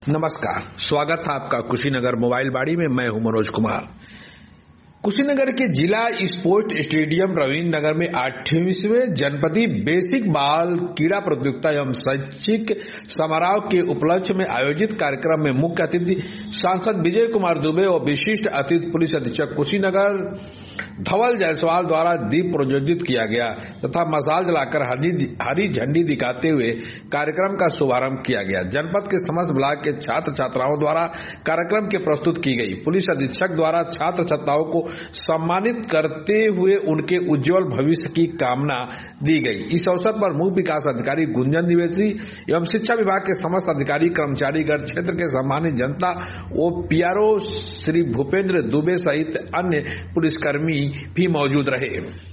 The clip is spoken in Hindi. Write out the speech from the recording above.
नमस्कार, स्वागत है आपका कुशीनगर मोबाइल बाड़ी में। मैं हूं मनोज कुमार। कुशीनगर के जिला स्पोर्ट्स स्टेडियम रवींद्र नगर में 28वें जनपदी बेसिक बाल क्रीड़ा प्रतियोगिता एवं शैक्षिक समारोह के उपलक्ष्य में आयोजित कार्यक्रम में मुख्य अतिथि सांसद विजय कुमार दुबे और विशिष्ट अतिथि पुलिस अधीक्षक कुशीनगर धवल जायसवाल द्वारा दीप प्रज्वलित किया गया तथा मशाल जलाकर हरी झंडी दिखाते हुए कार्यक्रम का शुभारंभ किया गया। जनपद के समस्त ब्लॉक के छात्र छात्राओं द्वारा कार्यक्रम के प्रस्तुत की गई। पुलिस अधीक्षक द्वारा छात्र छात्राओं को सम्मानित करते हुए उनके उज्जवल भविष्य की कामना दी गई। इस अवसर पर मुख्य विकास अधिकारी गुंजन द्विवेदी एवं शिक्षा विभाग के समस्त अधिकारी कर्मचारीगण, क्षेत्र के सम्मानित जनता और पीआरओ श्री भूपेंद्र दुबे सहित अन्य पुलिसकर्मी भी मौजूद रहे।